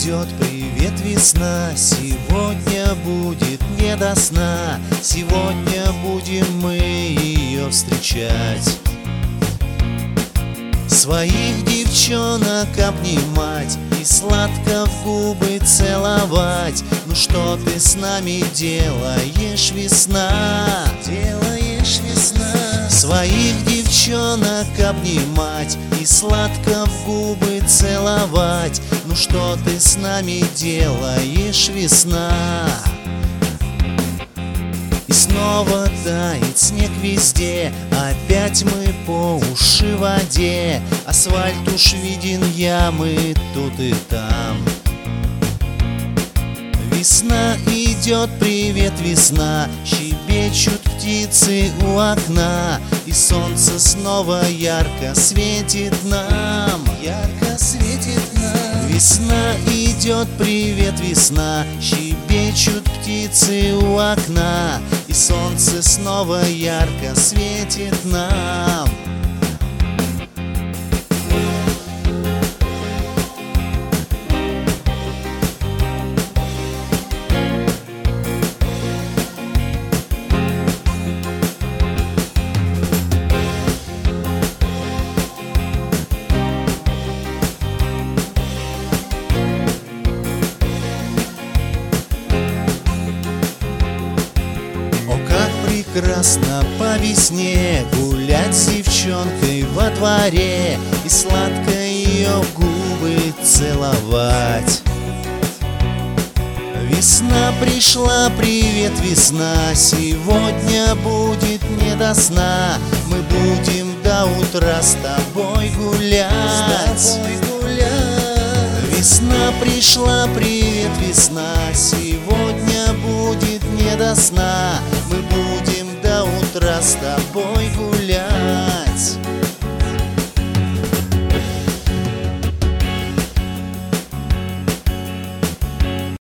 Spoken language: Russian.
идет, привет, весна. Сегодня будет не до сна. Сегодня будем мы ее встречать. Своих девчонок обнимать и сладко в губы целовать. Ну что ты с нами делаешь, весна? Делаешь, весна? Своих девчонок обнимать и сладко в губы целовать. Ну что ты с нами делаешь, весна? И снова тает снег везде, опять мы по уши в воде. Асфальт уж виден, ямы тут и там. Весна идет, привет, весна. Щебечут птицы у окна, и солнце снова ярко светит нам. Ярко светит нам. Весна идет, привет, весна. Щебечут птицы у окна, и солнце снова ярко светит нам. Прекрасно по весне гулять с девчонкой во дворе и сладко ее губы целовать. Весна пришла, привет, весна. Сегодня будет не до сна. Мы будем до утра с тобой гулять. Весна пришла, привет, весна. Сегодня будет не до сна. Мы будем до утра с тобой гулять.